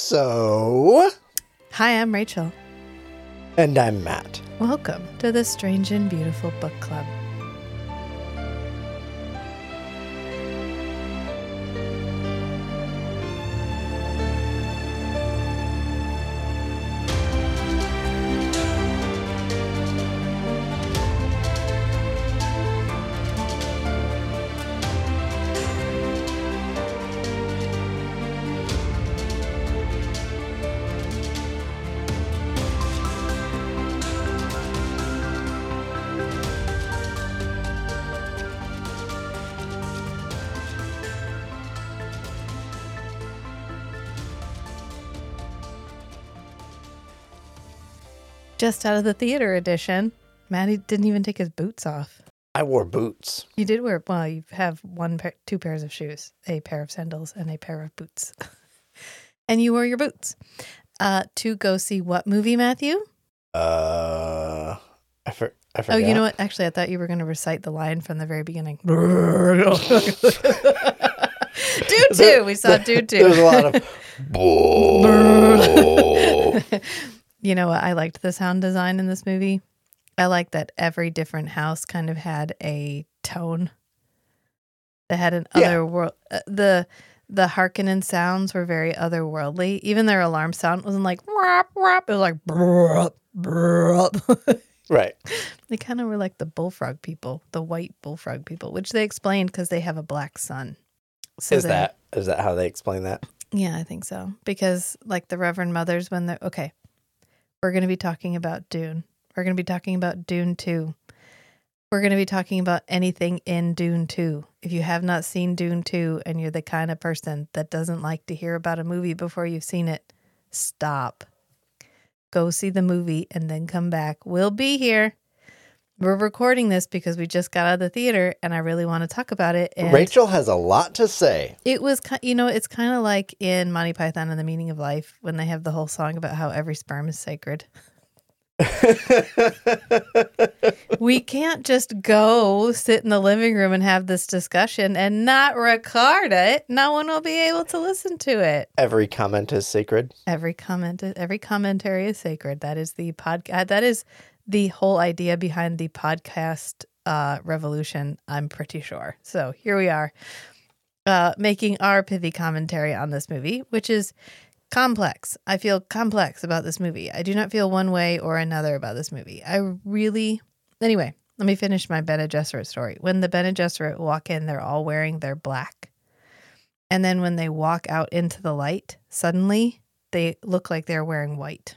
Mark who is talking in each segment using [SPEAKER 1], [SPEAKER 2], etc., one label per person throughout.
[SPEAKER 1] So,
[SPEAKER 2] Hi, I'm Rachel.
[SPEAKER 1] and I'm Matt.
[SPEAKER 2] Welcome to the Strange and Beautiful Book Club. Just out of the theater edition, Maddie didn't even take his boots off.
[SPEAKER 1] I wore boots.
[SPEAKER 2] You did wear, well, you have two pairs of shoes, a pair of sandals, and a pair of boots. And you wore your boots to go see what movie, Matthew?
[SPEAKER 1] I forgot.
[SPEAKER 2] Oh, you know what? Actually, I thought you were going to recite the line from the very beginning. Dude 2. We saw Dude 2.
[SPEAKER 1] There was a lot of bull.
[SPEAKER 2] You know what? I liked the sound design in this movie. I like that every different house kind of had a tone that had an other world. The Harkonnen sounds were very otherworldly. Even their alarm sound wasn't like rap rap. It was like brrp, brrp.
[SPEAKER 1] Right.
[SPEAKER 2] They kind of were like the bullfrog people, the white bullfrog people, which they explained because they have a black sun. So
[SPEAKER 1] Is that how they explain that?
[SPEAKER 2] Yeah, I think so. Because like the Reverend Mothers, when they're okay. We're going to be talking about Dune. We're going to be talking about Dune 2. We're going to be talking about anything in Dune 2. If you have not seen Dune 2 and you're the kind of person that doesn't like to hear about a movie before you've seen it, stop. Go see the movie and then come back. We'll be here. We're recording this because we just got out of the theater and I really want to talk about it. And
[SPEAKER 1] Rachel has a lot to say.
[SPEAKER 2] it was, it's kind of like in Monty Python and the Meaning of Life when they have the whole song about how every sperm is sacred. We can't just go sit in the living room and have this discussion and not record it. No one will be able to listen to it.
[SPEAKER 1] Every comment is sacred.
[SPEAKER 2] Every commentary is sacred. That is the podcast. That is the whole idea behind the podcast revolution, I'm pretty sure. So here we are making our pithy commentary on this movie, which is complex. I feel complex about this movie. I do not feel one way or another about this movie. Anyway, let me finish my Bene Gesserit story. When the Bene Gesserit walk in, they're all wearing their black. And then when they walk out into the light, suddenly they look like they're wearing white.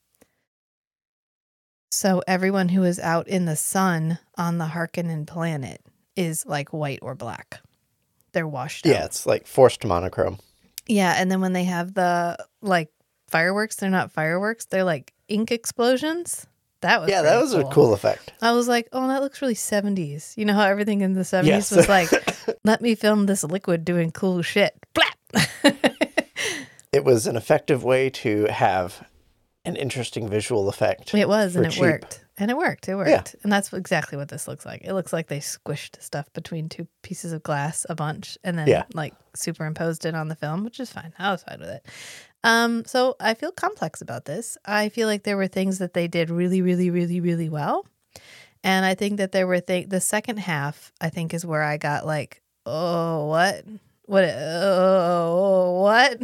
[SPEAKER 2] So everyone who is out in the sun on the Harkonnen planet is like white or black. They're washed out.
[SPEAKER 1] Yeah, it's like forced monochrome.
[SPEAKER 2] Yeah, and then when they have the like fireworks, they're not fireworks. They're like ink explosions. That was
[SPEAKER 1] a cool effect.
[SPEAKER 2] I was like, oh, that looks really 70s. You know how everything in the 70s
[SPEAKER 1] Yes.
[SPEAKER 2] was like, let me film this liquid doing cool shit. Blap!
[SPEAKER 1] It was an effective way to have an interesting visual effect.
[SPEAKER 2] It was, and it
[SPEAKER 1] cheap.
[SPEAKER 2] worked. And it worked. It worked.
[SPEAKER 1] Yeah.
[SPEAKER 2] And that's exactly what this looks like. It looks like they squished stuff between two pieces of glass a bunch and then like superimposed it on the film, which is fine. I was fine with it. So I feel complex about this. I feel like there were things that they did really, really, really, really well. And I think that there were the second half, I think, is where I got like, oh, what? What?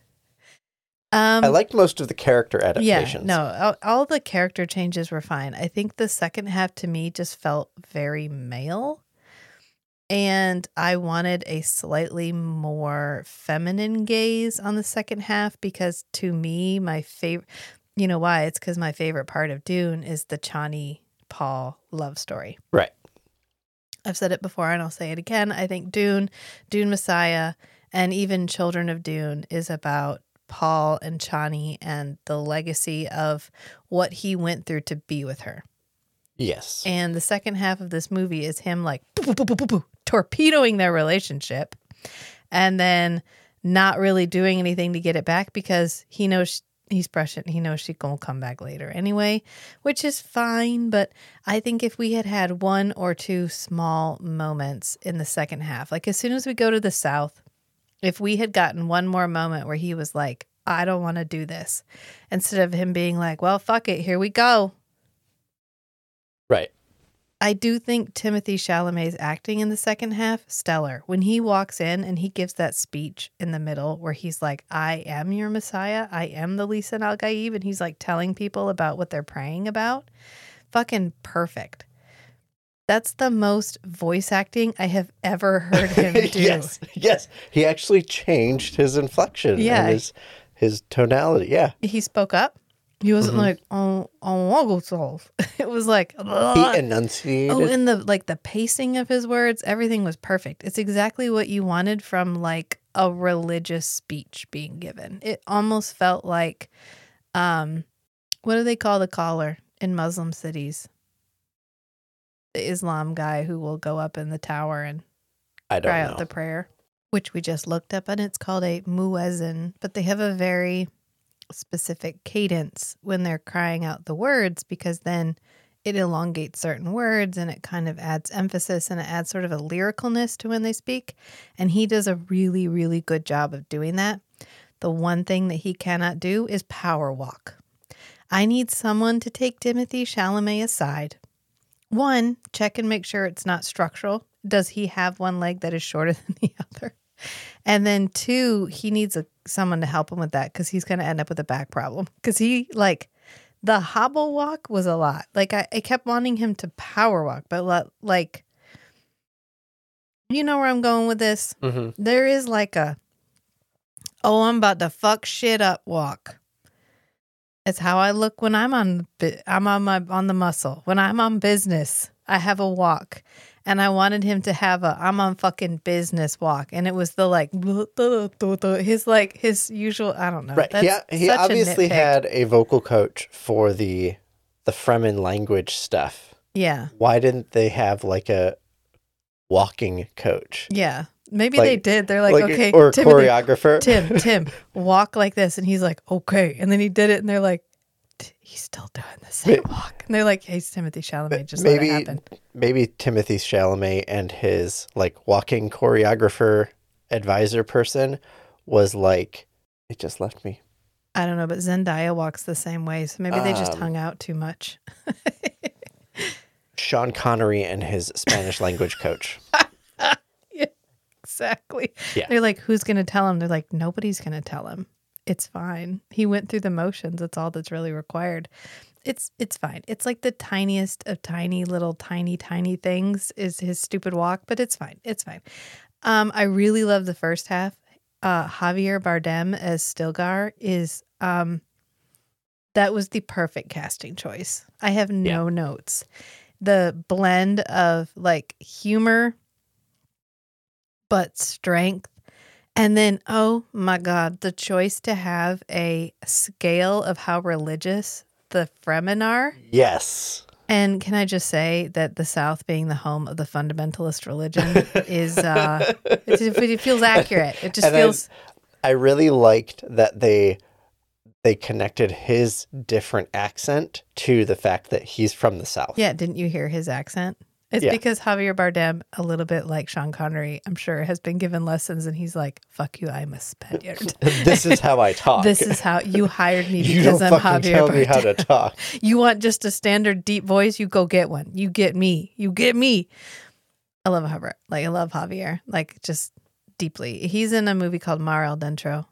[SPEAKER 1] I liked most of the character adaptations.
[SPEAKER 2] Yeah, no, all the character changes were fine. I think the second half to me just felt very male. And I wanted a slightly more feminine gaze on the second half because to me, my favorite, you know why? It's because my favorite part of Dune is the Chani Paul love story.
[SPEAKER 1] Right.
[SPEAKER 2] I've said it before and I'll say it again. I think Dune Messiah, and even Children of Dune is about Paul and Chani and the legacy of what he went through to be with her.
[SPEAKER 1] Yes.
[SPEAKER 2] And the second half of this movie is him like torpedoing their relationship and then not really doing anything to get it back because he knows he's prescient. He knows she's going to come back later anyway, which is fine. But I think if we had had one or two small moments in the second half, like as soon as we go to the South, if we had gotten one more moment where he was like, I don't want to do this. Instead of him being like, well, fuck it, here we go.
[SPEAKER 1] Right.
[SPEAKER 2] I do think Timothée Chalamet's acting in the second half, stellar. When he walks in and he gives that speech in the middle where he's like, I am your Messiah. I am the Lisan al-Gaib. And he's like telling people about what they're praying about. Fucking perfect. That's the most voice acting I have ever heard him do.
[SPEAKER 1] Yes. He actually changed his inflection and his tonality. Yeah.
[SPEAKER 2] He spoke up. He wasn't like, oh, I'll go solve. It was like, ugh.
[SPEAKER 1] He enunciated.
[SPEAKER 2] Oh, and the pacing of his words, everything was perfect. It's exactly what you wanted from like a religious speech being given. It almost felt like, what do they call the caller in Muslim cities? The Islam guy who will go up in the tower and cry out the prayer, which we just looked up, and it's called a muezzin, but they have a very specific cadence when they're crying out the words, because then it elongates certain words and it kind of adds emphasis and it adds sort of a lyricalness to when they speak. And he does a really, really good job of doing that. The one thing that he cannot do is power walk. I need someone to take Timothée Chalamet aside. One, check and make sure it's not structural. Does he have one leg that is shorter than the other? And then two, he needs someone to help him with that, because he's going to end up with a back problem. Because he, like, the hobble walk was a lot. Like, I kept wanting him to power walk, but, like, you know where I'm going with this? Mm-hmm. There is, like, I'm about to fuck shit up walk. It's how I look when I'm on the muscle. When I'm on business, I have a walk. And I wanted him to have I'm on fucking business walk. And it was the like, his usual, I don't know.
[SPEAKER 1] Right. He obviously had a vocal coach for the Fremen language stuff.
[SPEAKER 2] Yeah.
[SPEAKER 1] Why didn't they have like a walking coach?
[SPEAKER 2] Yeah. Maybe they did. They're like, okay.
[SPEAKER 1] Or a choreographer.
[SPEAKER 2] Tim, walk like this. And he's like, okay. And then he did it. And they're like, he's still doing the same walk. And they're like, hey, it's Timothée Chalamet, just let it happen.
[SPEAKER 1] Maybe Timothée Chalamet and his like walking choreographer advisor person was like, it just left me.
[SPEAKER 2] I don't know, but Zendaya walks the same way. So maybe they just hung out too much.
[SPEAKER 1] Sean Connery and his Spanish language coach.
[SPEAKER 2] Yeah, exactly.
[SPEAKER 1] Yeah.
[SPEAKER 2] They're like, who's going to tell him? They're like, nobody's going to tell him. It's fine. He went through the motions. That's all that's really required. It's fine. It's like the tiniest of tiny little tiny things is his stupid walk, but it's fine. It's fine. I really love the first half. Javier Bardem as Stilgar is that was the perfect casting choice. I have no notes. The blend of like humor but strength. And then, oh my God, the choice to have a scale of how religious the Fremen are.
[SPEAKER 1] Yes.
[SPEAKER 2] And can I just say that the South being the home of the fundamentalist religion is, it feels accurate. It just feels.
[SPEAKER 1] I really liked that they connected his different accent to the fact that he's from the South.
[SPEAKER 2] Yeah, didn't you hear his accent? It's because Javier Bardem, a little bit like Sean Connery, I'm sure, has been given lessons, and he's like, fuck you, I'm a Spaniard.
[SPEAKER 1] This is how I talk.
[SPEAKER 2] This is how you hired me because I'm Javier Bardem.
[SPEAKER 1] You don't fucking tell me how to talk.
[SPEAKER 2] You want just a standard deep voice? You go get one. You get me. You get me. I love Javier. Like, I love Javier. Like, just deeply. He's in a movie called Mar Adentro,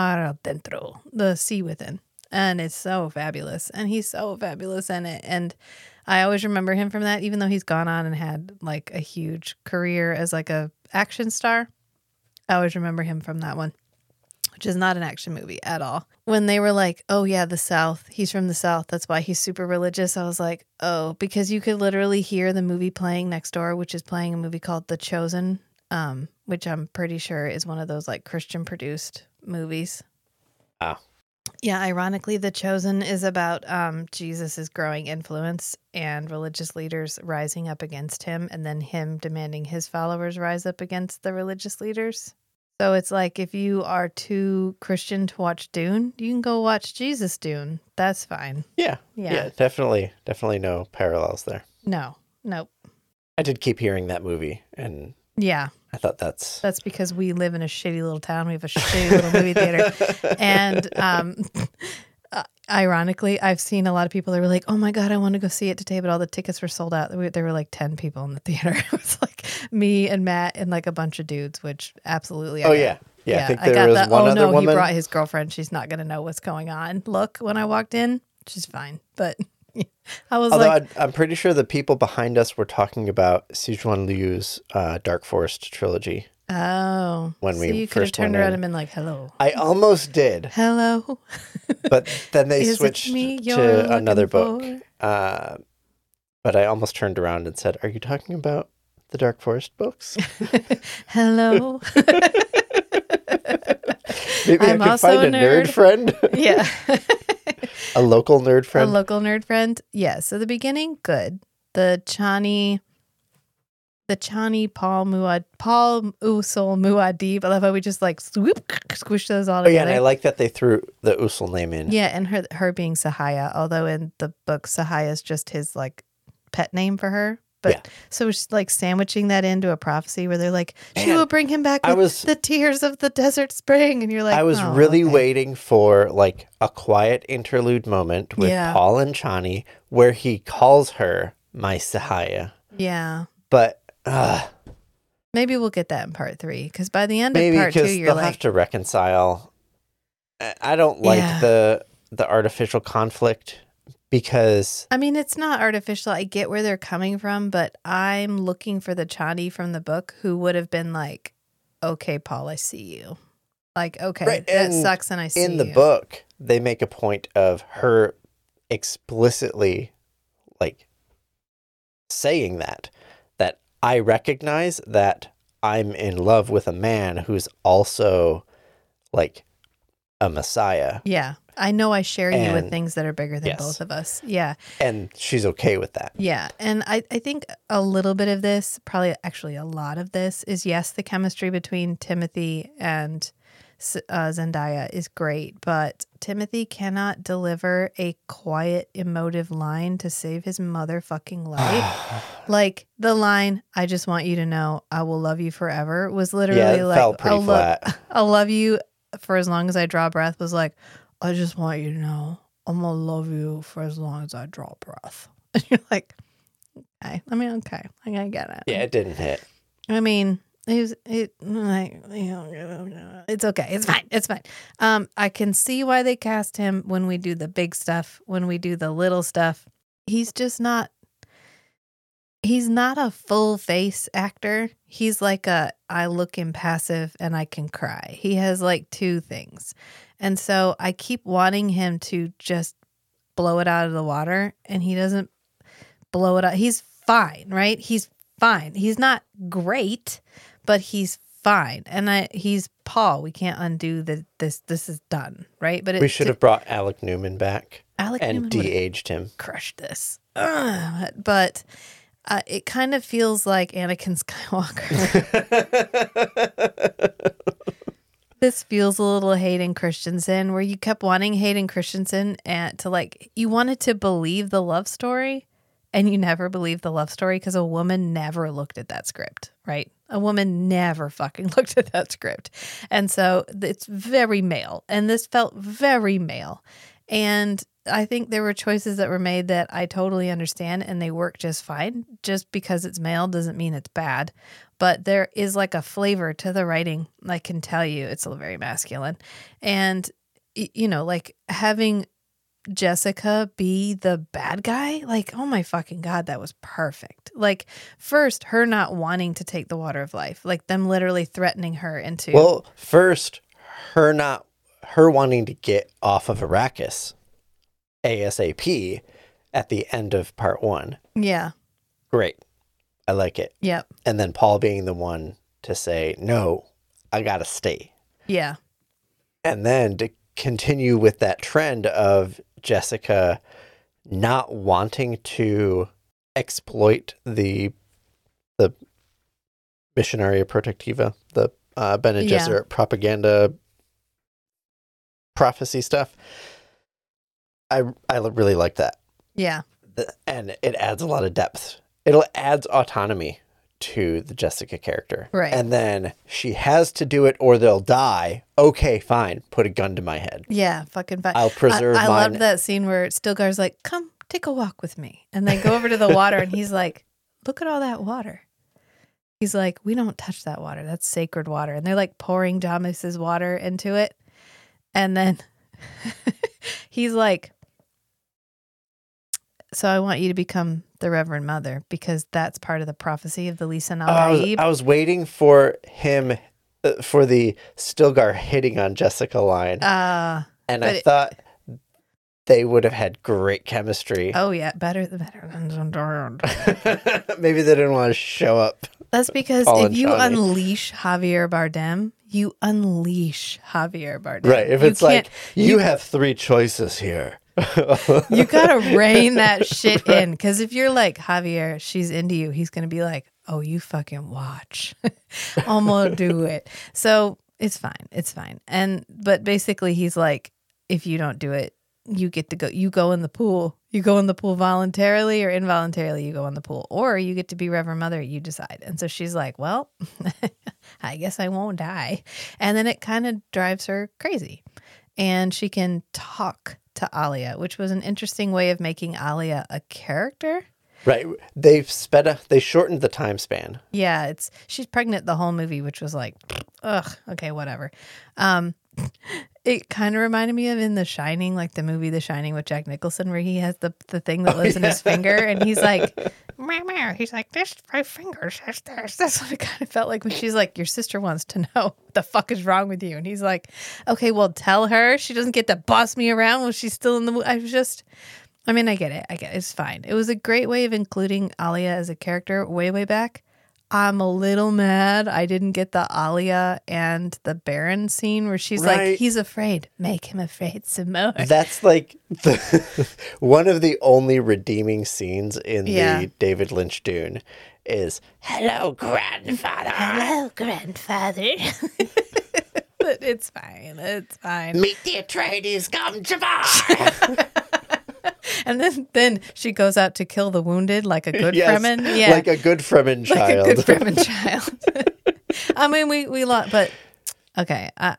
[SPEAKER 2] The Sea Within. And it's so fabulous. And he's so fabulous in it. And I always remember him from that, even though he's gone on and had like a huge career as like a action star. I always remember him from that one, which is not an action movie at all. When they were like, oh yeah, the South, he's from the South, that's why he's super religious. I was like, oh, because you could literally hear the movie playing next door, which is playing a movie called The Chosen, which I'm pretty sure is one of those like Christian produced movies.
[SPEAKER 1] Oh.
[SPEAKER 2] Yeah, ironically, The Chosen is about Jesus' growing influence and religious leaders rising up against him, and then him demanding his followers rise up against the religious leaders. So it's like, if you are too Christian to watch Dune, you can go watch Jesus Dune. That's fine.
[SPEAKER 1] Yeah, definitely no parallels there.
[SPEAKER 2] No, nope.
[SPEAKER 1] I did keep hearing that movie, and
[SPEAKER 2] yeah,
[SPEAKER 1] I thought that's
[SPEAKER 2] That's because we live in a shitty little town. We have a shitty little movie theater. And ironically, I've seen a lot of people that were like, oh my God, I want to go see it today, but all the tickets were sold out. There were like 10 people in the theater. It was like me and Matt and like a bunch of dudes, which absolutely.
[SPEAKER 1] Yeah. I think there was one other woman.
[SPEAKER 2] He brought his girlfriend. She's not going to know what's going on. Look, when I walked in, she's fine. But I was
[SPEAKER 1] I'm pretty sure the people behind us were talking about Sijuan Liu's Dark Forest trilogy.
[SPEAKER 2] Oh,
[SPEAKER 1] when
[SPEAKER 2] so
[SPEAKER 1] we
[SPEAKER 2] you could have
[SPEAKER 1] first
[SPEAKER 2] turned
[SPEAKER 1] went
[SPEAKER 2] around
[SPEAKER 1] in.
[SPEAKER 2] and been like, "Hello."
[SPEAKER 1] I almost did,
[SPEAKER 2] Hello.
[SPEAKER 1] but then they
[SPEAKER 2] Is it
[SPEAKER 1] switched
[SPEAKER 2] me you're
[SPEAKER 1] to another
[SPEAKER 2] looking
[SPEAKER 1] book. But I almost turned around and said, "Are you talking about the Dark Forest books?"
[SPEAKER 2] Hello.
[SPEAKER 1] Maybe
[SPEAKER 2] I'm
[SPEAKER 1] I could
[SPEAKER 2] also
[SPEAKER 1] find
[SPEAKER 2] a
[SPEAKER 1] a nerd
[SPEAKER 2] nerd.
[SPEAKER 1] friend.
[SPEAKER 2] Yeah.
[SPEAKER 1] A local nerd
[SPEAKER 2] A
[SPEAKER 1] friend.
[SPEAKER 2] local nerd friend. Yeah. So the beginning, good. The Chani Paul Usul Muad'Dib. I love how we just like squish those all
[SPEAKER 1] Oh yeah,
[SPEAKER 2] together.
[SPEAKER 1] and I like that they threw the Usul name in.
[SPEAKER 2] Yeah, and her being Sahaya, although in the book Sahaya is just his like pet name for her. But
[SPEAKER 1] Yeah.
[SPEAKER 2] so it's like sandwiching that into a prophecy where they're like, she
[SPEAKER 1] Man,
[SPEAKER 2] will bring him back with the tears of the desert spring. And you're like,
[SPEAKER 1] I was
[SPEAKER 2] oh,
[SPEAKER 1] really
[SPEAKER 2] okay.
[SPEAKER 1] waiting for like a quiet interlude moment with
[SPEAKER 2] Yeah.
[SPEAKER 1] Paul and Chani where he calls her my Sahaya.
[SPEAKER 2] Yeah.
[SPEAKER 1] But
[SPEAKER 2] Maybe we'll get that in part 3. Because by the end
[SPEAKER 1] maybe
[SPEAKER 2] of part 2,
[SPEAKER 1] because
[SPEAKER 2] you're
[SPEAKER 1] they'll
[SPEAKER 2] like,
[SPEAKER 1] have to reconcile. I don't like
[SPEAKER 2] Yeah.
[SPEAKER 1] the artificial conflict because
[SPEAKER 2] I mean, it's not artificial. I get where they're coming from, but I'm looking for the Chani from the book who would have been like, okay, Paul, I see you. Like, okay,
[SPEAKER 1] Right,
[SPEAKER 2] that
[SPEAKER 1] and
[SPEAKER 2] sucks and I see you.
[SPEAKER 1] in the book they make a point of her explicitly like saying that I recognize that I'm in love with a man who's also like a messiah.
[SPEAKER 2] Yeah. I know I share you with
[SPEAKER 1] And-
[SPEAKER 2] things that are bigger than
[SPEAKER 1] yes.
[SPEAKER 2] both of us. Yeah.
[SPEAKER 1] And she's okay with that.
[SPEAKER 2] Yeah. And I think a little bit of this, probably actually a lot of this, is yes, the chemistry between Timothy and Zendaya is great, but Timothy cannot deliver a quiet, emotive line to save his motherfucking life. Like the line, I just want you to know I will love you forever, was literally
[SPEAKER 1] Yeah, it
[SPEAKER 2] like,
[SPEAKER 1] felt pretty flat.
[SPEAKER 2] I'll love you for as long as I draw breath, was like, I just want you to know I'm going to love you for as long as I draw breath. And you're like, okay. I mean, okay. I get it.
[SPEAKER 1] Yeah, it didn't hit.
[SPEAKER 2] I mean, it's okay. It's fine. It's fine. I can see why they cast him when we do the big stuff, when we do the little stuff. He's not a full face actor. He's like I look impassive and I can cry. He has like two things. And so I keep wanting him to just blow it out of the water, and he doesn't blow it out. He's fine, right? He's fine. He's not great, but he's fine. And he's Paul. We can't undo this is done, right? But
[SPEAKER 1] We should have brought Alec Newman back
[SPEAKER 2] Alec
[SPEAKER 1] and
[SPEAKER 2] Newman would've
[SPEAKER 1] de-aged him.
[SPEAKER 2] crushed this. But it kind of feels like Anakin Skywalker. This feels a little Hayden Christensen, where you kept wanting Hayden Christensen to like, you wanted to believe the love story, and you never believed the love story because a woman never looked at that script, right? A woman never fucking looked at that script. And so it's very male, and this felt very male. And I think there were choices that were made that I totally understand, and they work just fine. Just because it's male doesn't mean it's bad. But there is like a flavor to the writing. I can tell you it's very masculine. And, like having Jessica be the bad guy, like, oh my fucking God, that was perfect. Like, first, her not wanting to take the water of life, like them literally threatening her into.
[SPEAKER 1] Well, first, her wanting to get off of Arrakis ASAP at the end of part 1.
[SPEAKER 2] Yeah.
[SPEAKER 1] Great. I like it.
[SPEAKER 2] Yep.
[SPEAKER 1] And then Paul being the one to say, no, I got to stay.
[SPEAKER 2] Yeah.
[SPEAKER 1] And then to continue with that trend of Jessica not wanting to exploit the Missionaria Protectiva, the Bene Gesserit propaganda prophecy stuff. I really like that.
[SPEAKER 2] Yeah.
[SPEAKER 1] And it adds a lot of depth. It adds autonomy to the Jessica character.
[SPEAKER 2] Right.
[SPEAKER 1] And then she has to do it or they'll die. Okay, fine. Put a gun to my head.
[SPEAKER 2] Yeah, fucking fine.
[SPEAKER 1] I'll preserve
[SPEAKER 2] I
[SPEAKER 1] mine.
[SPEAKER 2] love that scene where Stilgar's like, come take a walk with me. And they go over to the water and he's like, look at all that water. He's like, we don't touch that water. That's sacred water. And they're like pouring Jamis's water into it. And then he's like, so I want you to become the Reverend Mother because that's part of the prophecy of the Lisan al-Gaib.
[SPEAKER 1] I was waiting for him, for the Stilgar hitting on Jessica line. And I thought they would have had great chemistry.
[SPEAKER 2] Oh, yeah. Better than
[SPEAKER 1] Maybe they didn't want to show up.
[SPEAKER 2] That's because
[SPEAKER 1] Paul
[SPEAKER 2] if
[SPEAKER 1] and
[SPEAKER 2] you
[SPEAKER 1] Shawnee.
[SPEAKER 2] unleash Javier Bardem, you unleash Javier Bardem.
[SPEAKER 1] Right. If
[SPEAKER 2] You
[SPEAKER 1] it's like,
[SPEAKER 2] can't-
[SPEAKER 1] you have 3 choices here.
[SPEAKER 2] You gotta rein that shit in. Because if you're like, Javier, she's into you, he's gonna be like, oh, you fucking watch. I'm gonna do it. So it's fine. It's fine. But basically he's like, if you don't do it, you get to go. You go in the pool. You go in the pool voluntarily or involuntarily. You go in the pool, or you get to be Reverend Mother. You decide. And so she's like, "Well, I guess I won't die." And then it kind of drives her crazy, and she can talk to Alia, which was an interesting way of making Alia a character.
[SPEAKER 1] Right. They shortened the time span.
[SPEAKER 2] Yeah, she's pregnant the whole movie, which was like, ugh, okay, whatever. It kind of reminded me of in The Shining, like the movie The Shining with Jack Nicholson, where he has the thing that lives in his finger, and he's like, meow, meow. He's like, this, my finger says this. That's what it kind of felt like when she's like, your sister wants to know what the fuck is wrong with you. And he's like, okay, well, tell her. She doesn't get to boss me around when she's still in the movie. I get it. It's fine. It was a great way of including Alia as a character way, way back. I'm a little mad I didn't get the Alia and the Baron scene where she's like, he's afraid. Make him afraid some more.
[SPEAKER 1] That's like one of the only redeeming scenes in the David Lynch Dune is, hello, grandfather.
[SPEAKER 2] Hello, grandfather. But it's fine. It's fine.
[SPEAKER 1] Meet the Atreides, come Jafar.
[SPEAKER 2] And then she goes out to kill the wounded like a good
[SPEAKER 1] Yes,
[SPEAKER 2] Fremen. Yeah.
[SPEAKER 1] like a good Fremen child.
[SPEAKER 2] Like a good Fremen child. I mean, we lost, but okay. I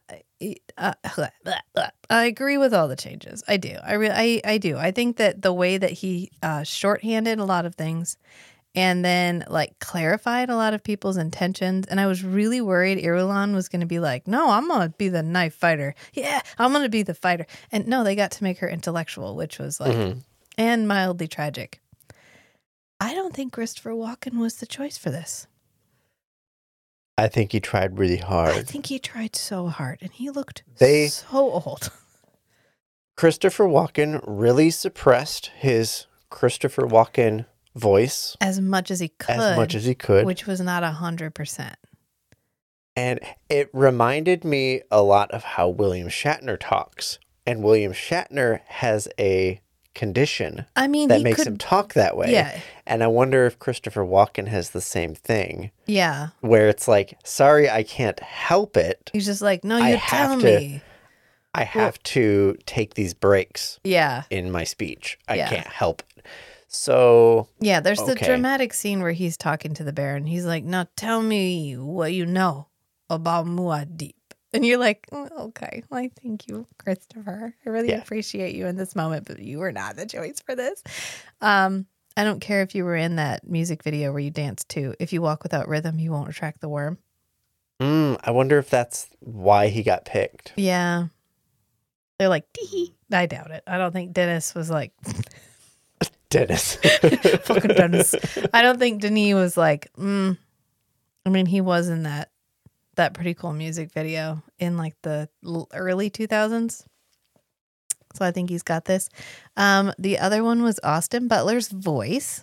[SPEAKER 2] agree with all the changes. I do. I do. I think that the way that he shorthanded a lot of things and then like clarified a lot of people's intentions. And I was really worried Irulan was going to be like, no, I'm going to be the knife fighter. Yeah, I'm going to be the fighter. And no, they got to make her intellectual, which was like, and mildly tragic. I don't think Christopher Walken was the choice for this.
[SPEAKER 1] I think he tried really hard.
[SPEAKER 2] I think he tried so hard and he looked so old.
[SPEAKER 1] Christopher Walken really suppressed his Christopher Walken voice
[SPEAKER 2] as much as he could, which was not 100%.
[SPEAKER 1] And it reminded me a lot of how William Shatner talks. And William Shatner has a condition that makes him talk that way.
[SPEAKER 2] Yeah.
[SPEAKER 1] And I wonder if Christopher Walken has the same thing.
[SPEAKER 2] Yeah.
[SPEAKER 1] Where it's like, sorry, I can't help it.
[SPEAKER 2] He's just like, no, you tell me.
[SPEAKER 1] I have to take these breaks in my speech. I can't help it. So
[SPEAKER 2] yeah, there's the dramatic scene where he's talking to the Baron. He's like, now tell me what you know about Muad'Dib. And you're like, okay, well, thank you, Christopher. I really appreciate you in this moment, but you were not the choice for this. I don't care if you were in that music video where you dance too. If you walk without rhythm, you won't attract the worm.
[SPEAKER 1] I wonder if that's why he got picked.
[SPEAKER 2] Yeah. They're like, tee. I doubt it. I don't think Dennis was like...
[SPEAKER 1] Dennis.
[SPEAKER 2] Fucking Dennis. I don't think Denis was like, I mean, he was in that pretty cool music video in like the early 2000s. So I think he's got this. The other one was Austin Butler's voice.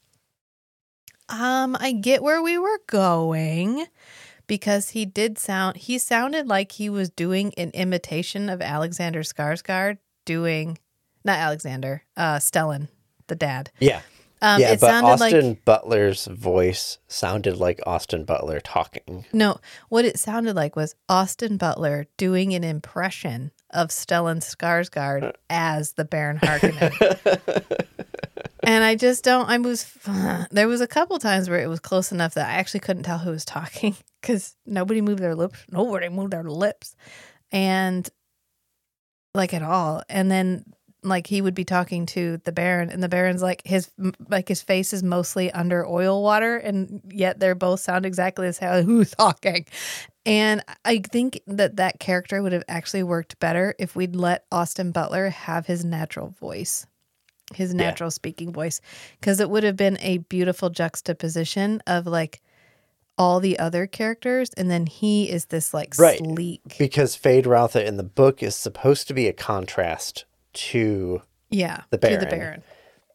[SPEAKER 2] I get where we were going because he sounded like he was doing an imitation of Alexander Skarsgård Stellan. The dad.
[SPEAKER 1] Yeah.
[SPEAKER 2] It
[SPEAKER 1] but
[SPEAKER 2] sounded
[SPEAKER 1] Austin Butler's voice sounded like Austin Butler talking.
[SPEAKER 2] No, what it sounded like was Austin Butler doing an impression. of Stellan Skarsgård as the Baron Harkonnen. And I just don't, there was a couple times where it was close enough that I actually couldn't tell who was talking because nobody moved their lips. Nobody moved their lips. And like at all. And then like he would be talking to the Baron and the Baron's like his face is mostly under oil water and yet they're both sound exactly the same. Who's talking? And I think that character would have actually worked better if we'd let Austin Butler have his natural voice. His natural speaking voice, because it would have been a beautiful juxtaposition of like all the other characters, and then he is this like sleek.
[SPEAKER 1] Because Feyd-Rautha in the book is supposed to be a contrast to the Baron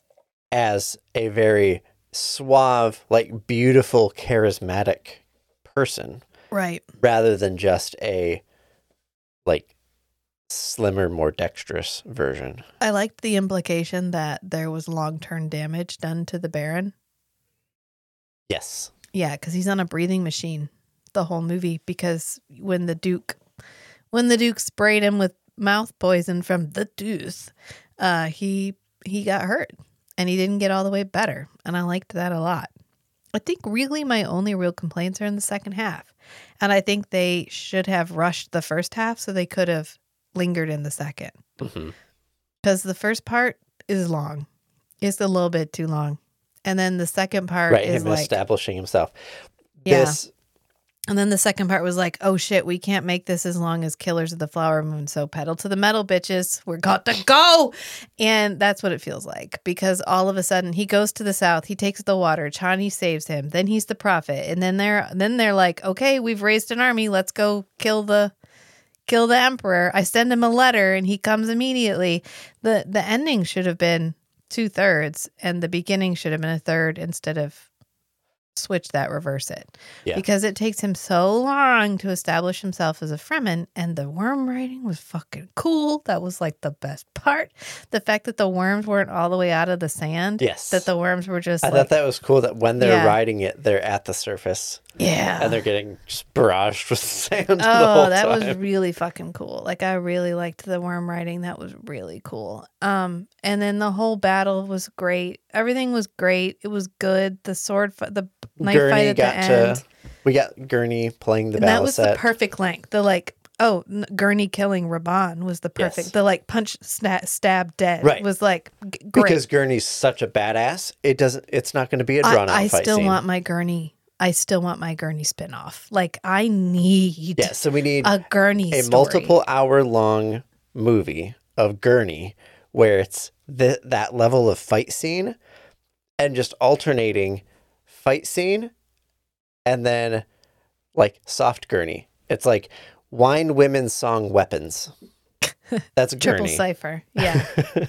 [SPEAKER 1] as a very suave, like beautiful, charismatic person,
[SPEAKER 2] right?
[SPEAKER 1] Rather than just a like slimmer, more dexterous version.
[SPEAKER 2] I liked the implication that there was long-term damage done to the Baron.
[SPEAKER 1] Yes.
[SPEAKER 2] Yeah, because he's on a breathing machine the whole movie. Because when the Duke sprayed him with mouth poison from the tooth, he got hurt and he didn't get all the way better. And I liked that a lot. I think really my only real complaints are in the second half, and I think they should have rushed the first half so they could have lingered in the second, because the first part is long. It's a little bit too long, and then the second part is
[SPEAKER 1] him
[SPEAKER 2] like
[SPEAKER 1] establishing himself.
[SPEAKER 2] And then the second part was like, oh shit, we can't make this as long as Killers of the Flower Moon, so pedal to the metal, bitches, we're got to go. And that's what it feels like, because all of a sudden he goes to the south, he takes the water, Chani saves him, then he's the prophet, and then they're like, okay, we've raised an army, let's go kill the emperor. I send him a letter and he comes immediately. The ending should have been 2/3 and the beginning should have been a third instead of switch that, reverse it. Because it takes him so long to establish himself as a Fremen, and the worm writing was fucking cool. That was like the best part. The fact that the worms weren't all the way out of the sand.
[SPEAKER 1] Yes.
[SPEAKER 2] That the worms were just
[SPEAKER 1] I thought that was cool that when they're riding it, they're at the surface.
[SPEAKER 2] Yeah.
[SPEAKER 1] And they're getting just barraged with sand the
[SPEAKER 2] Oh,
[SPEAKER 1] whole
[SPEAKER 2] that
[SPEAKER 1] time.
[SPEAKER 2] was really fucking cool. Like, I really liked the worm riding. That was really cool. And then the whole battle was great. Everything was great. It was good. The sword, the knife
[SPEAKER 1] Gurney
[SPEAKER 2] fight at the end.
[SPEAKER 1] We got Gurney playing the
[SPEAKER 2] and
[SPEAKER 1] battle
[SPEAKER 2] that was
[SPEAKER 1] set.
[SPEAKER 2] the perfect length. The like, Gurney killing Raban was the perfect.
[SPEAKER 1] Yes.
[SPEAKER 2] The like punch, stab, dead.
[SPEAKER 1] Right.
[SPEAKER 2] Was like great.
[SPEAKER 1] Because Gurney's such a badass. It's not going to be a drawn out fight scene.
[SPEAKER 2] I still want my Gurney spinoff. Like, I need
[SPEAKER 1] so we need
[SPEAKER 2] a Gurney story.
[SPEAKER 1] multiple hour long movie of Gurney where it's that level of fight scene and just alternating fight scene and then like soft Gurney. It's like wine women's song weapons. That's Gurney.
[SPEAKER 2] Triple cipher. Yeah.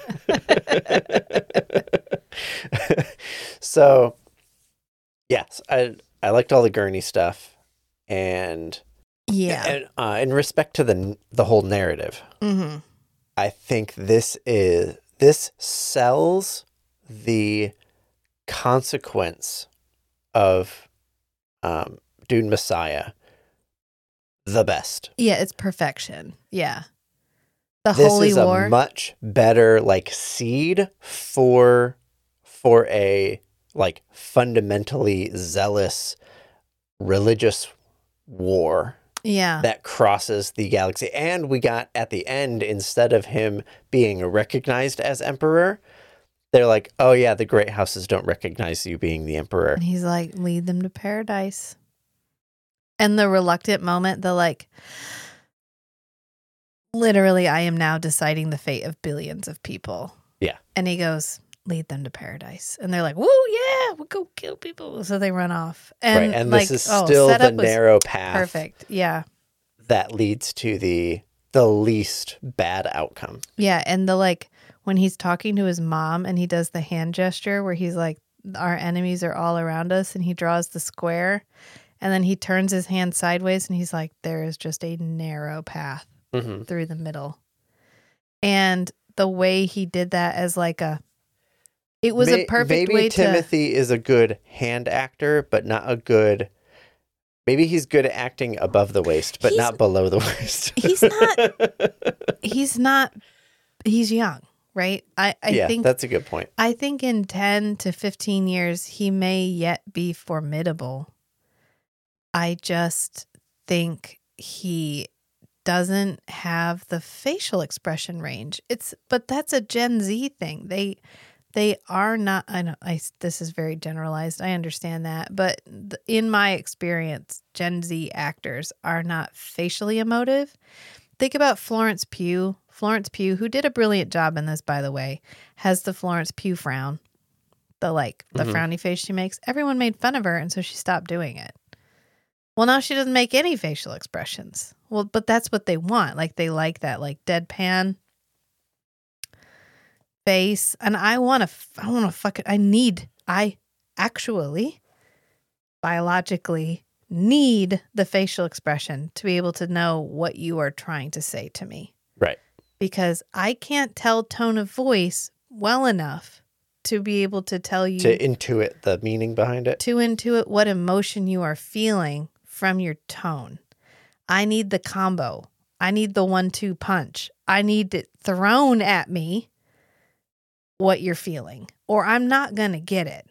[SPEAKER 1] So yes, I liked all the Gurney stuff, and in respect to the whole narrative, I think this sells the consequence of Dune Messiah the best.
[SPEAKER 2] Yeah, it's perfection. Yeah, the
[SPEAKER 1] this
[SPEAKER 2] Holy
[SPEAKER 1] is
[SPEAKER 2] War.
[SPEAKER 1] A much better like seed for a like fundamentally zealous religious war that crosses the galaxy. And we got at the end, instead of him being recognized as emperor, they're like, oh yeah, the great houses don't recognize you being the emperor.
[SPEAKER 2] And he's like, lead them to paradise. And the reluctant moment, the like, literally, I am now deciding the fate of billions of people.
[SPEAKER 1] Yeah.
[SPEAKER 2] And he goes, lead them to paradise. And they're like, woo, yeah, we'll go kill people. So they run off. And,
[SPEAKER 1] and
[SPEAKER 2] like,
[SPEAKER 1] this is still the narrow path.
[SPEAKER 2] Perfect. Yeah.
[SPEAKER 1] That leads to the least bad outcome.
[SPEAKER 2] Yeah. And the like, when he's talking to his mom and he does the hand gesture where he's like, our enemies are all around us, and he draws the square, and then he turns his hand sideways and he's like, there is just a narrow path through the middle. And the way he did that as like it was a perfect way to...
[SPEAKER 1] Maybe Timothy is a good hand actor, but not a good... Maybe he's good at acting above the waist, but not below the waist.
[SPEAKER 2] He's young, right? I
[SPEAKER 1] Yeah,
[SPEAKER 2] think
[SPEAKER 1] that's a good point.
[SPEAKER 2] I think in 10 to 15 years, he may yet be formidable. I just think he doesn't have the facial expression range. But that's a Gen Z thing. They are not, I know this is very generalized. I understand that. But in my experience, Gen Z actors are not facially emotive. Think about Florence Pugh. Florence Pugh, who did a brilliant job in this, by the way, has the Florence Pugh frown, the frowny face she makes. Everyone made fun of her, and so she stopped doing it. Well, now she doesn't make any facial expressions. Well, but that's what they want. Like, they like that, like, deadpan face. And I actually biologically need the facial expression to be able to know what you are trying to say to me.
[SPEAKER 1] Right.
[SPEAKER 2] Because I can't tell tone of voice well enough to be able to tell you.
[SPEAKER 1] To intuit the meaning behind it.
[SPEAKER 2] To intuit what emotion you are feeling from your tone. I need the combo. I need the 1-2 punch. I need it thrown at me what you're feeling, or I'm not going to get it.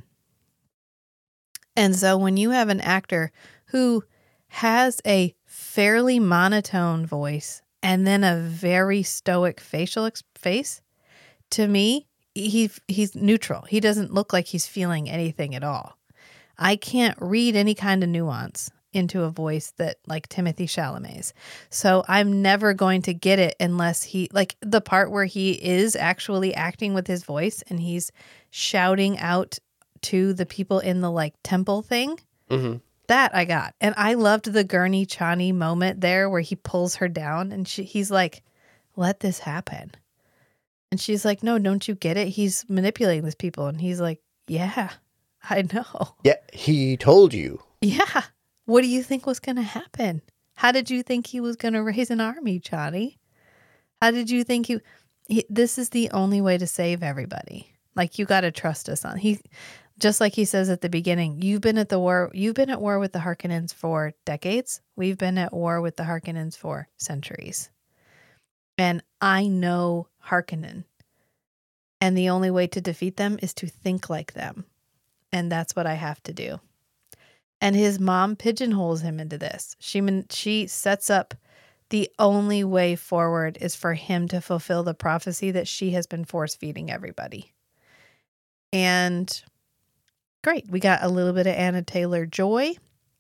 [SPEAKER 2] And so when you have an actor who has a fairly monotone voice and then a very stoic facial face, to me, he's neutral. He doesn't look like he's feeling anything at all. I can't read any kind of nuance into a voice that like Timothy Chalamet's. So I'm never going to get it unless he, like the part where he is actually acting with his voice and he's shouting out to the people in the like temple thing.
[SPEAKER 1] Mm-hmm.
[SPEAKER 2] That I got. And I loved the Gurney Chani moment there where he pulls her down and he's like, let this happen. And she's like, no, don't you get it? He's manipulating these people. And he's like, yeah, I know.
[SPEAKER 1] Yeah, he told you.
[SPEAKER 2] Yeah. What do you think was going to happen? How did you think he was going to raise an army, Chani? How did you think this is the only way to save everybody. Like, you got to trust us on. Just like he says at the beginning, you've been at war with the Harkonnens for decades. We've been at war with the Harkonnens for centuries. And I know Harkonnen. And the only way to defeat them is to think like them. And that's what I have to do. And his mom pigeonholes him into this. She sets up the only way forward is for him to fulfill the prophecy that she has been force feeding everybody. And great. We got a little bit of Anna Taylor-Joy.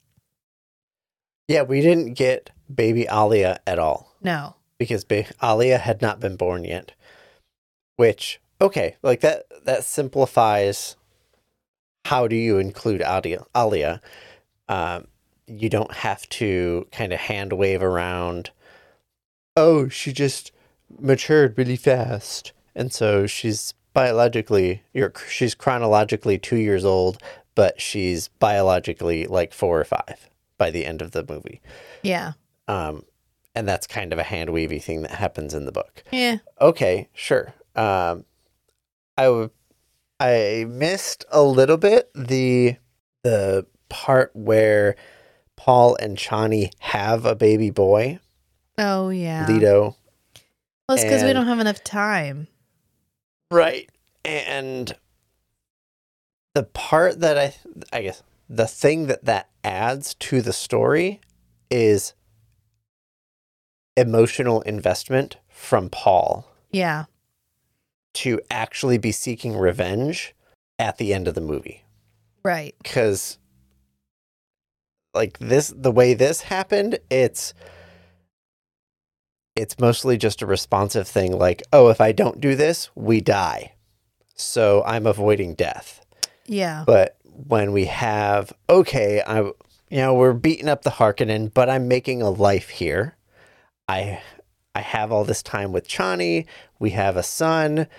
[SPEAKER 1] Yeah, we didn't get baby Alia at all.
[SPEAKER 2] No.
[SPEAKER 1] Because Alia had not been born yet. Which, okay, like that simplifies how do you include Alia. You don't have to kind of hand wave around, oh, she just matured really fast. And so she's chronologically 2 years old, but she's biologically like 4 or 5 by the end of the movie.
[SPEAKER 2] Yeah.
[SPEAKER 1] And that's kind of a hand wavy thing that happens in the book.
[SPEAKER 2] Yeah.
[SPEAKER 1] Okay, sure. I missed a little bit the part where Paul and Chani have a baby boy.
[SPEAKER 2] Oh, yeah.
[SPEAKER 1] Leto.
[SPEAKER 2] Well, it's because we don't have enough time.
[SPEAKER 1] Right. And the part that I guess the thing that adds to the story is emotional investment from Paul.
[SPEAKER 2] Yeah.
[SPEAKER 1] To actually be seeking revenge at the end of the movie.
[SPEAKER 2] Right.
[SPEAKER 1] Because like the way this happened, it's mostly just a responsive thing like, oh, if I don't do this, we die. So I'm avoiding death.
[SPEAKER 2] Yeah.
[SPEAKER 1] But when we have, okay, we're beating up the Harkonnen, but I'm making a life here. I have all this time with Chani. We have a son.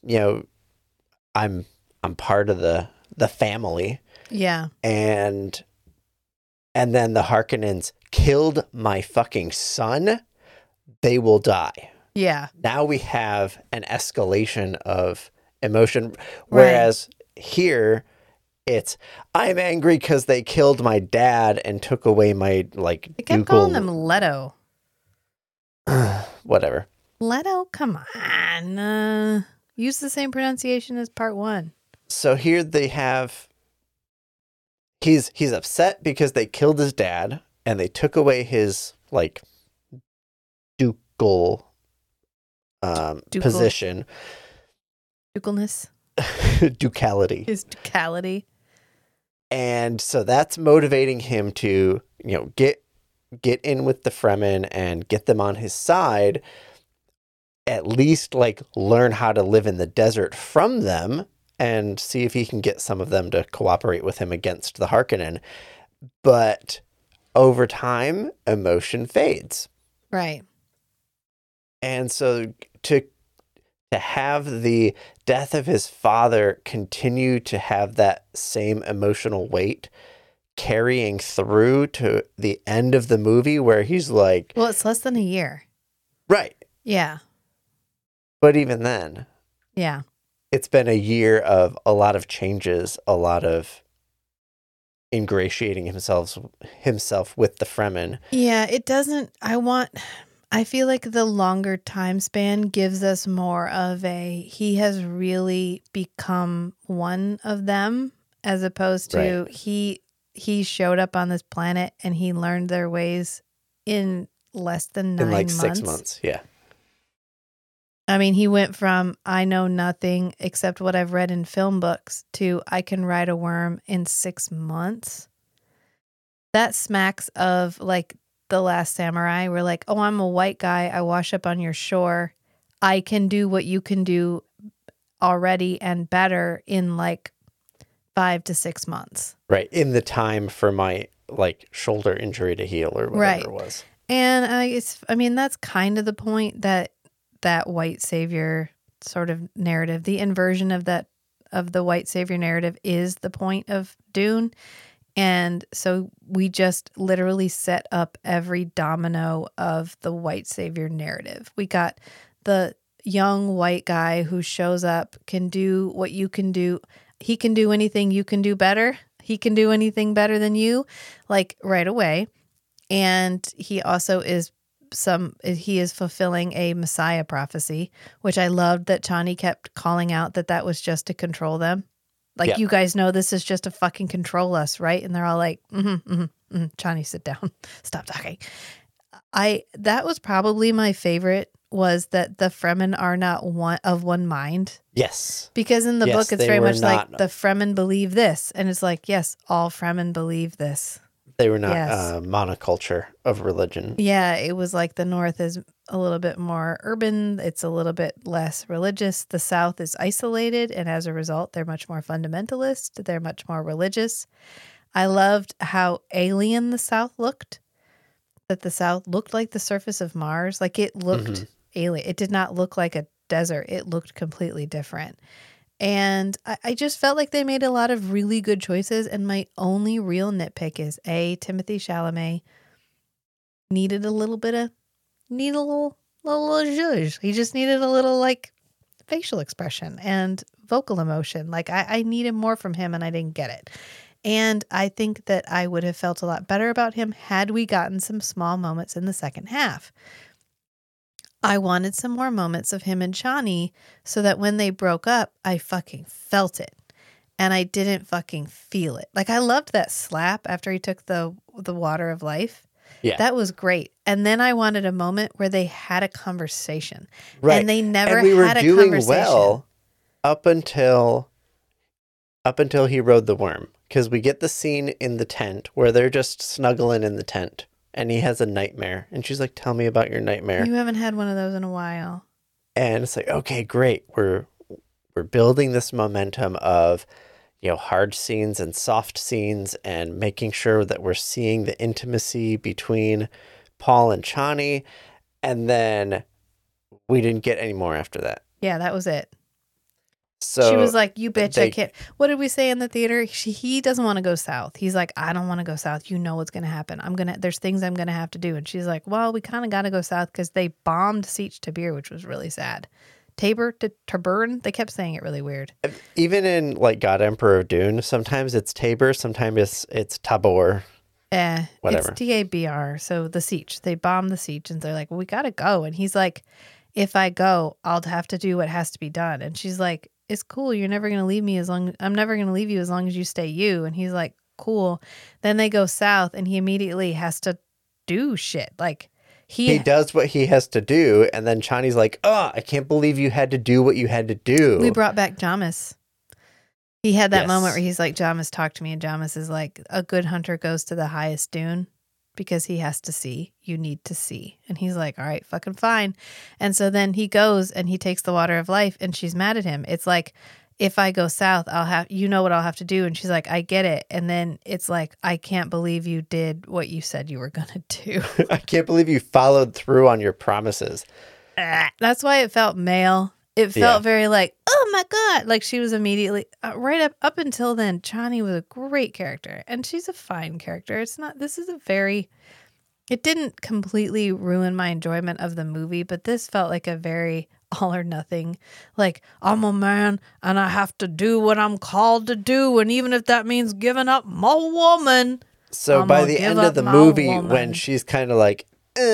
[SPEAKER 1] I'm part of the family.
[SPEAKER 2] Yeah.
[SPEAKER 1] And then the Harkonnens killed my fucking son. They will die.
[SPEAKER 2] Yeah.
[SPEAKER 1] Now we have an escalation of emotion. Whereas here, it's, I'm angry because they killed my dad and took away my, like,
[SPEAKER 2] They kept calling him Leto.
[SPEAKER 1] Whatever.
[SPEAKER 2] Leto, come on. Use the same pronunciation as part 1.
[SPEAKER 1] So here they have, he's upset because they killed his dad and they took away his like ducal position.
[SPEAKER 2] Ducalness.
[SPEAKER 1] Ducality.
[SPEAKER 2] His ducality.
[SPEAKER 1] And so that's motivating him to, get in with the Fremen and get them on his side, at least like learn how to live in the desert from them and see if he can get some of them to cooperate with him against the Harkonnen. But over time, emotion fades.
[SPEAKER 2] Right.
[SPEAKER 1] And so to have the death of his father continue to have that same emotional weight carrying through to the end of the movie where he's like...
[SPEAKER 2] Well, it's less than a year.
[SPEAKER 1] Right.
[SPEAKER 2] Yeah.
[SPEAKER 1] But even then...
[SPEAKER 2] Yeah.
[SPEAKER 1] It's been a year of a lot of changes, a lot of ingratiating himself with the Fremen.
[SPEAKER 2] Yeah, it doesn't... I feel like the longer time span gives us more of he has really become one of them, as opposed to he showed up on this planet and he learned their ways in less than 9 months.
[SPEAKER 1] 6 months, yeah.
[SPEAKER 2] I mean, he went from I know nothing except what I've read in film books to I can ride a worm in 6 months. That smacks of like The Last Samurai. We're like, oh, I'm a white guy. I wash up on your shore. I can do what you can do already and better in like 5 to 6 months.
[SPEAKER 1] Right. In the time for my like shoulder injury to heal or whatever it was.
[SPEAKER 2] And that's kind of the point that white savior sort of narrative, the inversion of the white savior narrative is the point of Dune. And so we just literally set up every domino of the white savior narrative. We got the young white guy who shows up, can do what you can do. He can do anything you can do better. He can do anything better than you, like right away. And he also is fulfilling a Messiah prophecy, which I loved that Chani kept calling out that was just to control them. Like, you guys know this is just to fucking control us, right? And they're all like, Chani, sit down. Stop talking. That was probably my favorite, was that the Fremen are not one mind.
[SPEAKER 1] Yes.
[SPEAKER 2] Because in the book, it's very much like the Fremen believe this. And it's like, yes, all Fremen believe this.
[SPEAKER 1] They were not monoculture of religion.
[SPEAKER 2] Yeah, it was like the North is a little bit more urban. It's a little bit less religious. The South is isolated, and as a result, they're much more fundamentalist. They're much more religious. I loved how alien the South looked, that the South looked like the surface of Mars. Like, it looked alien. It did not look like a desert. It looked completely different. And I just felt like they made a lot of really good choices. And my only real nitpick is Timothée Chalamet needed a little little zhuzh. He just needed a little like facial expression and vocal emotion. Like I needed more from him and I didn't get it. And I think that I would have felt a lot better about him had we gotten some small moments in the second half. I wanted some more moments of him and Chani so that when they broke up, I fucking felt it. And I didn't fucking feel it. Like, I loved that slap after he took the water of life. Yeah. That was great. And then I wanted a moment where they had a conversation. Right. And they never had a conversation. And we were doing well
[SPEAKER 1] up until he rode the worm. Because we get the scene in the tent where they're just snuggling in the tent. And he has a nightmare. And she's like, tell me about your nightmare.
[SPEAKER 2] You haven't had one of those in a while.
[SPEAKER 1] And it's like, okay, great. We're building this momentum of, hard scenes and soft scenes and making sure that we're seeing the intimacy between Paul and Chani. And then we didn't get any more after that.
[SPEAKER 2] Yeah, that was it.
[SPEAKER 1] So
[SPEAKER 2] she was like, you bitch, I can't. What did we say in the theater? He doesn't want to go south. He's like, I don't want to go south. You know what's going to happen. There's things I'm going to have to do. And she's like, well, we kind of got to go south because they bombed Sietch Tabr, which was really sad. Taburn, they kept saying it really weird.
[SPEAKER 1] Even in like God Emperor of Dune, sometimes it's Tabor, sometimes it's Tabor.
[SPEAKER 2] Whatever. It's Tabr. So the Sietch, they bombed the Sietch and they're like, well, we got to go. And he's like, if I go, I'll have to do what has to be done. And she's like, it's cool. You're never going to leave me I'm never going to leave you as long as you stay you. And he's like, cool. Then they go south and he immediately has to do shit. Like
[SPEAKER 1] he does what he has to do. And then Chani's like, oh, I can't believe you had to do what you had to do.
[SPEAKER 2] We brought back Jamis. He had that
[SPEAKER 1] Yes.
[SPEAKER 2] moment where he's like, Jamis, talk to me. And Jamis is like, a good hunter goes to the highest dune because he has to see. You need to see. And he's like, all right, fucking fine. And so then he goes and he takes the water of life and she's mad at him. It's like, if I go south, you know what I'll have to do. And she's like, I get it. And then it's like, I can't believe you did what you said you were going to do.
[SPEAKER 1] I can't believe you followed through on your promises.
[SPEAKER 2] That's why it felt male. It felt very like, oh my God. Like she was immediately right up until then, Chani was a great character and she's a fine character. It didn't completely ruin my enjoyment of the movie, but this felt like a very all or nothing. Like, I'm a man and I have to do what I'm called to do. And even if that means giving up my woman.
[SPEAKER 1] So by the end of the movie, when she's kind of like,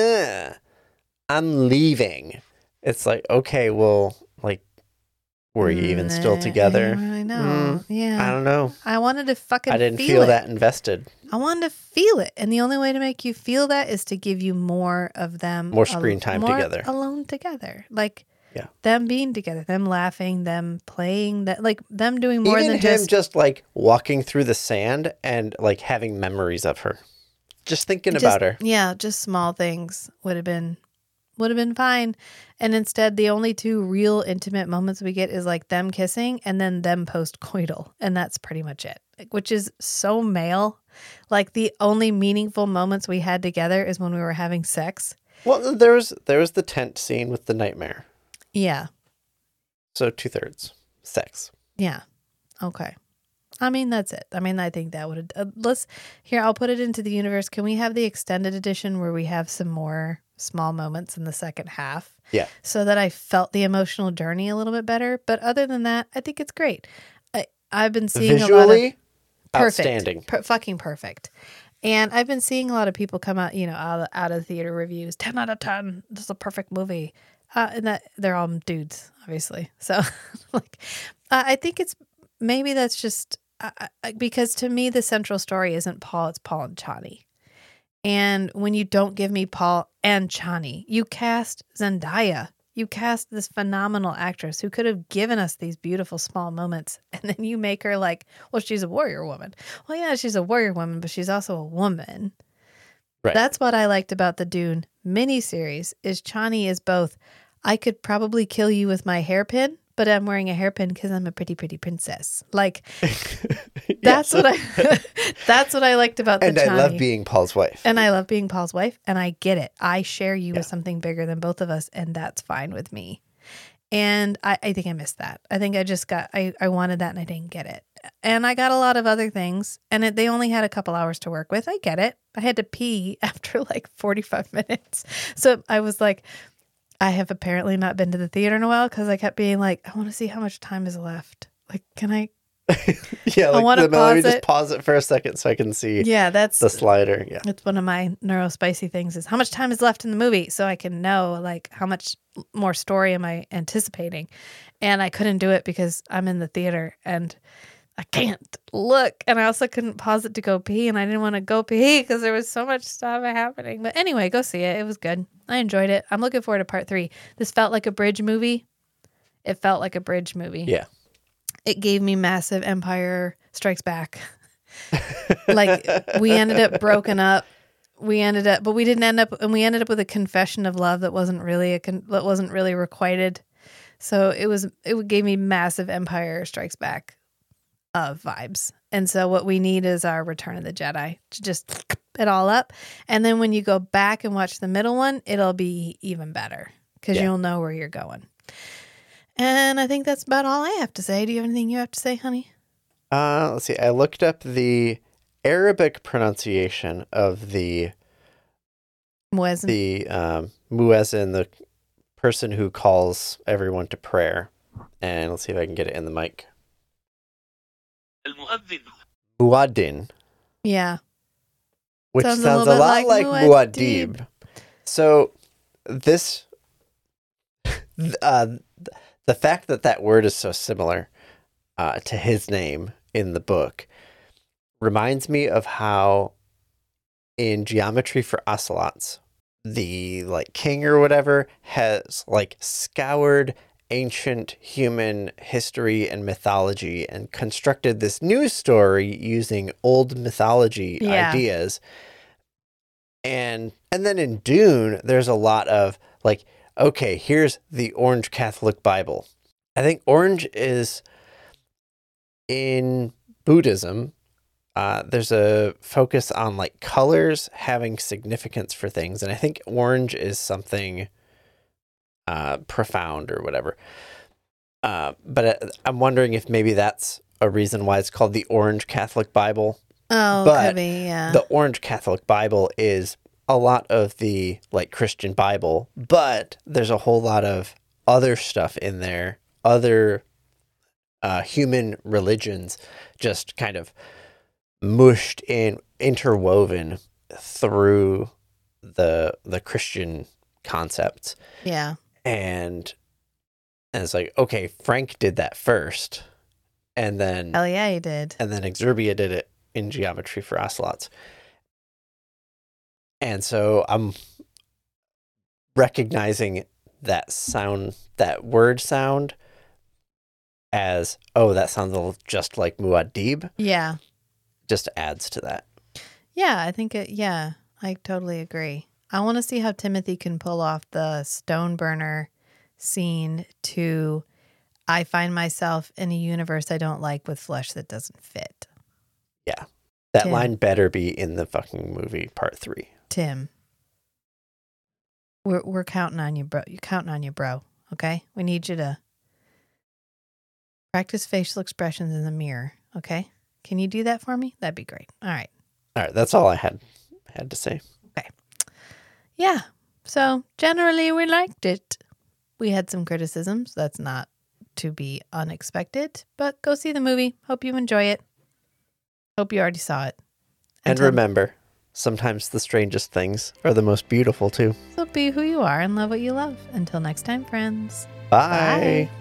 [SPEAKER 1] I'm leaving, it's like, okay, well, like, were you even still together?
[SPEAKER 2] I know. Yeah.
[SPEAKER 1] I don't know.
[SPEAKER 2] I wanted to fucking
[SPEAKER 1] I didn't feel that invested.
[SPEAKER 2] I wanted to feel it. And the only way to make you feel that is to give you more of them.
[SPEAKER 1] More screen time together.
[SPEAKER 2] Alone together. Like, them being together, them laughing, them playing, that like them doing more
[SPEAKER 1] even
[SPEAKER 2] than
[SPEAKER 1] him just like walking through the sand and like having memories of her. Just thinking about her.
[SPEAKER 2] Yeah, just small things would have been fine. And instead, the only two real intimate moments we get is like them kissing and then them post-coital. And that's pretty much it, which is so male. Like the only meaningful moments we had together is when we were having sex.
[SPEAKER 1] Well, there was the tent scene with the nightmare.
[SPEAKER 2] Yeah.
[SPEAKER 1] So 2/3 sex.
[SPEAKER 2] Yeah. Okay. I mean, that's it. I mean, I think that would I'll put it into the universe. Can we have the extended edition where we have some more small moments in the second half?
[SPEAKER 1] Yeah.
[SPEAKER 2] So that I felt the emotional journey a little bit better. But other than that, I think it's great. I've been seeing
[SPEAKER 1] visually,
[SPEAKER 2] a lot of
[SPEAKER 1] outstanding.
[SPEAKER 2] Fucking perfect. And I've been seeing a lot of people come out, out of theater reviews. 10 out of 10. This is a perfect movie. And that they're all dudes, obviously. So, I think maybe that's just because to me the central story isn't Paul; it's Paul and Chani. And when you don't give me Paul and Chani, you cast Zendaya. You cast this phenomenal actress who could have given us these beautiful small moments, and then you make her like, well, she's a warrior woman. Well, yeah, she's a warrior woman, but she's also a woman. Right. That's what I liked about the Dune miniseries is Chani is both, I could probably kill you with my hairpin, but I'm wearing a hairpin because I'm a pretty, pretty princess. Like, that's what I liked about the Chani.
[SPEAKER 1] And I love being Paul's wife.
[SPEAKER 2] And I love being Paul's wife, and I get it. I share you with something bigger than both of us, and that's fine with me. And I think I missed that. I think I wanted that and I didn't get it. And I got a lot of other things, and they only had a couple hours to work with. I get it. I had to pee after like 45 minutes. So I was like, I have apparently not been to the theater in a while because I kept being like, I want to see how much time is left. Like, can I?
[SPEAKER 1] Yeah, like let me just pause it for a second so I can see that's the slider. Yeah.
[SPEAKER 2] It's one of my neurospicy things is how much time is left in the movie so I can know like how much more story am I anticipating. And I couldn't do it because I'm in the theater and I can't look. And I also couldn't pause it to go pee, and I didn't want to go pee because there was so much stuff happening. But anyway, go see it. It was good. I enjoyed it. I'm looking forward to part 3. This felt like a bridge movie. It felt like a bridge movie.
[SPEAKER 1] Yeah.
[SPEAKER 2] It gave me massive Empire Strikes Back. Like we ended up broken up. But we ended up with a confession of love that wasn't really requited. So it gave me massive Empire Strikes Back vibes. And so what we need is our Return of the Jedi to just it all up. And then when you go back and watch the middle one, it'll be even better because you'll know where you're going. And I think that's about all I have to say. Do you have anything you have to say, honey?
[SPEAKER 1] Let's see. I looked up the Arabic pronunciation of the
[SPEAKER 2] muezzin.
[SPEAKER 1] The muezzin, the person who calls everyone to prayer. And let's see if I can get it in the mic. Muaddin.
[SPEAKER 2] Yeah.
[SPEAKER 1] Which sounds a lot like Muad'Dib. So this The fact that that word is so similar to his name in the book reminds me of how in Geometry for Ocelots, the like king or whatever has like scoured ancient human history and mythology and constructed this new story using old mythology
[SPEAKER 2] Yeah.
[SPEAKER 1] ideas. And then in Dune, there's a lot of like, okay, here's the Orange Catholic Bible. I think orange is in Buddhism. There's a focus on like colors having significance for things. And I think orange is something profound or whatever. But I'm wondering if maybe that's a reason why it's called the Orange Catholic Bible.
[SPEAKER 2] Oh,
[SPEAKER 1] But
[SPEAKER 2] could be, yeah.
[SPEAKER 1] the Orange Catholic Bible is a lot of the like Christian Bible, but there's a whole lot of other stuff in there, other human religions just kind of mushed in, interwoven through the Christian concepts.
[SPEAKER 2] Yeah.
[SPEAKER 1] And it's like, okay, Frank did that first, and then
[SPEAKER 2] Hell yeah, he did.
[SPEAKER 1] and then Exurbia did it in Geometry for Ocelots. And so I'm recognizing that sound, that word sound, as, oh, that sounds a little just like Muad'Dib,
[SPEAKER 2] Yeah.
[SPEAKER 1] just adds to that.
[SPEAKER 2] Yeah, I think I totally agree. I want to see how Timothy can pull off the stone burner scene to I find myself in a universe I don't like with flesh that doesn't fit.
[SPEAKER 1] Yeah. That
[SPEAKER 2] Tim.
[SPEAKER 1] line better be in the fucking movie part 3.
[SPEAKER 2] Tim. We're counting on you, bro. You're counting on you, bro. Okay? We need you to practice facial expressions in the mirror, okay? Can you do that for me? That'd be great. All right.
[SPEAKER 1] All right, that's all I had to say.
[SPEAKER 2] Yeah. So generally we liked it. We had some criticisms. That's not to be unexpected, but go see the movie. Hope you enjoy it. Hope you already saw it.
[SPEAKER 1] And
[SPEAKER 2] Until-
[SPEAKER 1] remember, sometimes the strangest things are the most beautiful too.
[SPEAKER 2] So be who you are and love what you love. Until next time, friends.
[SPEAKER 1] Bye.
[SPEAKER 2] Bye.